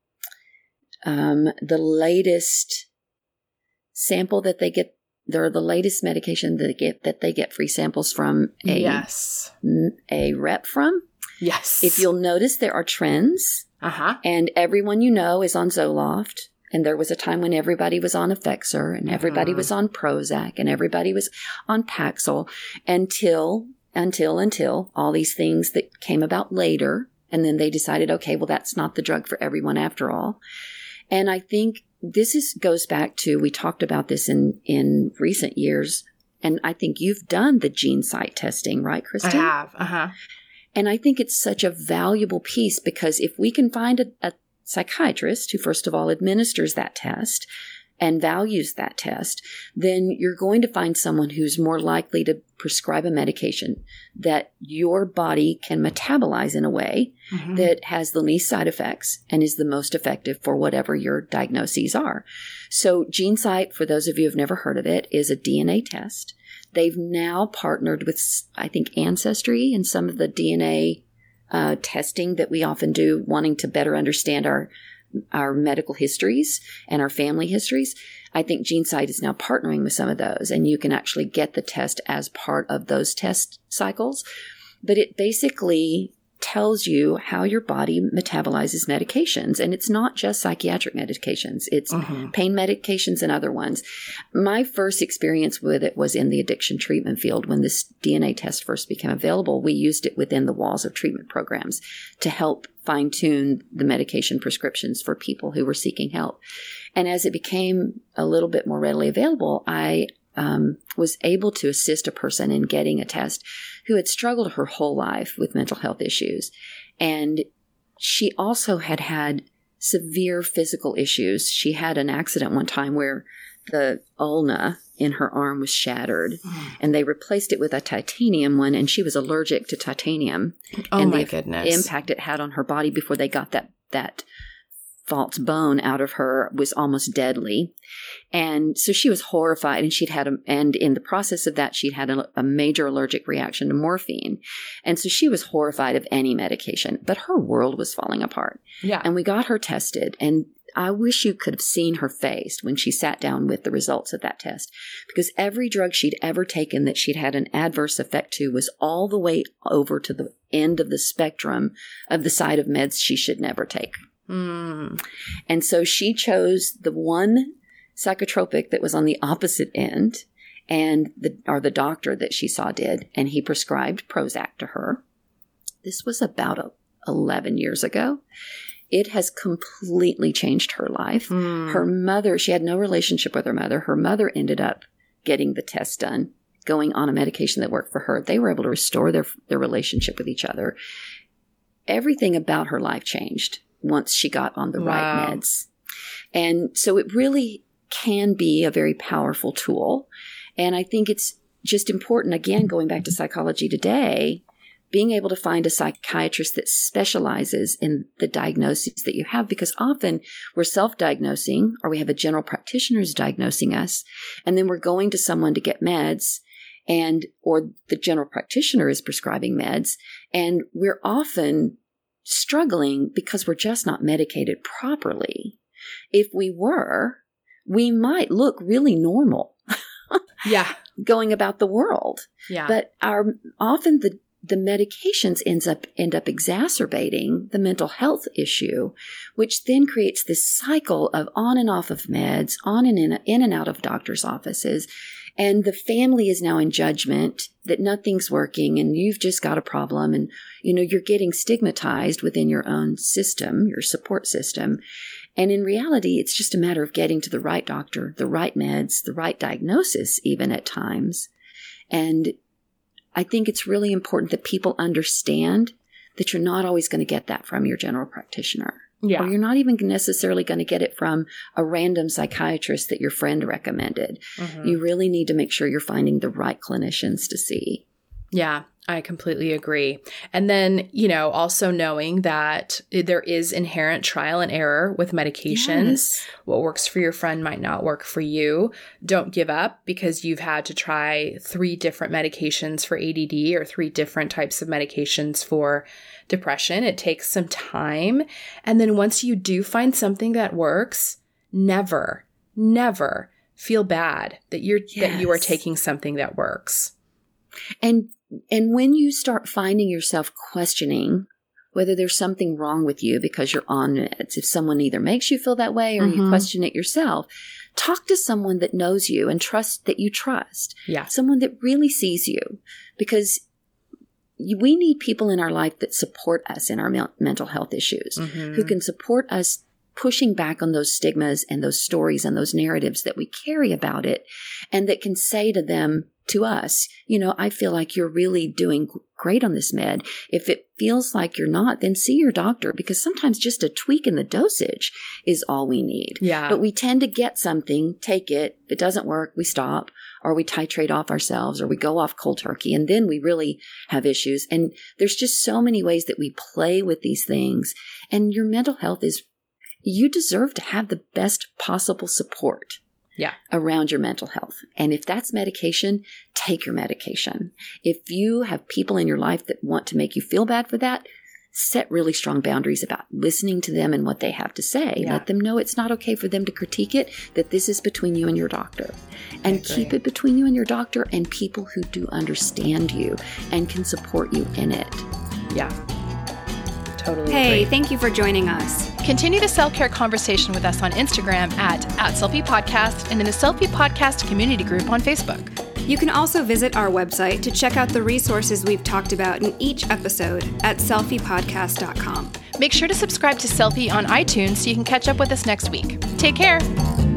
um, the latest sample that they get. They're the latest medication that they get that they get free samples from a yes. a rep from. Yes. If you'll notice, there are trends, uh-huh. and everyone you know is on Zoloft. And there was a time when everybody was on Effexor, and everybody mm-hmm. was on Prozac, and everybody was on Paxil until, until, until all these things that came about later. And then they decided, okay, well, that's not the drug for everyone after all. And I think this is goes back to, we talked about this in, in recent years, and I think you've done the GeneSight testing, right, Kristen? I have, uh-huh. And I think it's such a valuable piece, because if we can find a, a psychiatrist who, first of all, administers that test and values that test, then you're going to find someone who's more likely to prescribe a medication that your body can metabolize in a way mm-hmm. that has the least side effects and is the most effective for whatever your diagnoses are. So GeneSight, for those of you who've never heard of it, is a D N A test. They've now partnered with, I think, Ancestry and some of the D N A Uh, testing that we often do, wanting to better understand our our medical histories and our family histories. I think GeneSight is now partnering with some of those, and you can actually get the test as part of those test cycles. But it basically tells you how your body metabolizes medications. And it's not just psychiatric medications. It's mm-hmm. pain medications and other ones. My first experience with it was in the addiction treatment field. When this D N A test first became available, we used it within the walls of treatment programs to help fine-tune the medication prescriptions for people who were seeking help. And as it became a little bit more readily available, I Um, was able to assist a person in getting a test who had struggled her whole life with mental health issues. And she also had had severe physical issues. She had an accident one time where the ulna in her arm was shattered, mm. and they replaced it with a titanium one, and she was allergic to titanium. Oh, and my the goodness. impact it had on her body before they got that that false bone out of her was almost deadly. And so she was horrified, and she'd had a, and in the process of that, she'd had a, a major allergic reaction to morphine. And so she was horrified of any medication, but her world was falling apart. Yeah. And we got her tested, and I wish you could have seen her face when she sat down with the results of that test, because every drug she'd ever taken that she'd had an adverse effect to was all the way over to the end of the spectrum of the side of meds she should never take. Mm. And so she chose the one psychotropic that was on the opposite end, and the or the doctor that she saw did, and he prescribed Prozac to her. This was about a, eleven years ago. It has completely changed her life. Mm. Her mother, she had no relationship with her mother. Her mother ended up getting the test done, going on a medication that worked for her. They were able to restore their their relationship with each other. Everything about her life changed once she got on the wow. right meds. And so it really can be a very powerful tool. And I think it's just important, again, going back to Psychology Today, being able to find a psychiatrist that specializes in the diagnoses that you have, because often we're self-diagnosing, or we have a general practitioner who's diagnosing us, and then we're going to someone to get meds, and or the general practitioner is prescribing meds, and we're often struggling because we're just not medicated properly. If we were, we might look really normal. Yeah. Going about the world. Yeah. But our often the the medications ends up end up exacerbating the mental health issue, which then creates this cycle of on and off of meds, on and in, in and out of doctors' offices. And the family is now in judgment that nothing's working and you've just got a problem. And, you know, you're getting stigmatized within your own system, your support system. And in reality, it's just a matter of getting to the right doctor, the right meds, the right diagnosis, even at times. And I think it's really important that people understand that you're not always going to get that from your general practitioner. Yeah. Or you're not even necessarily going to get it from a random psychiatrist that your friend recommended. Mm-hmm. You really need to make sure you're finding the right clinicians to see. Yeah, I completely agree. And then, you know, also knowing that there is inherent trial and error with medications. Yes. What works for your friend might not work for you. Don't give up because you've had to try three different medications for A D D or three different types of medications for depression. It takes some time. And then once you do find something that works, never, never feel bad that you're yes. that you are taking something that works. And And when you start finding yourself questioning whether there's something wrong with you because you're on meds, if someone either makes you feel that way or mm-hmm. you question it yourself, talk to someone that knows you and trust that you trust. Yeah. Someone that really sees you, because we need people in our life that support us in our me- mental health issues, mm-hmm. who can support us pushing back on those stigmas and those stories and those narratives that we carry about it, and that can say to them, to us, you know, I feel like you're really doing great on this med. If it feels like you're not, then see your doctor, because sometimes just a tweak in the dosage is all we need. Yeah. But we tend to get something, take it. If it doesn't work, we stop, or we titrate off ourselves, or we go off cold turkey, and then we really have issues. And there's just so many ways that we play with these things. And your mental health is, you deserve to have the best possible support. Yeah. Around your mental health. And if that's medication, take your medication. If you have people in your life that want to make you feel bad for that, set really strong boundaries about listening to them and what they have to say. Yeah. Let them know it's not okay for them to critique it, that this is between you and your doctor. And keep it between you and your doctor and people who do understand you and can support you in it. Yeah. Totally Hey, agree. thank you for joining us. Continue the self-care conversation with us on Instagram at, at Selfie Podcast and in the Selfie Podcast community group on Facebook. You can also visit our website to check out the resources we've talked about in each episode at selfie podcast dot com. Make sure to subscribe to Selfie on iTunes so you can catch up with us next week. Take care.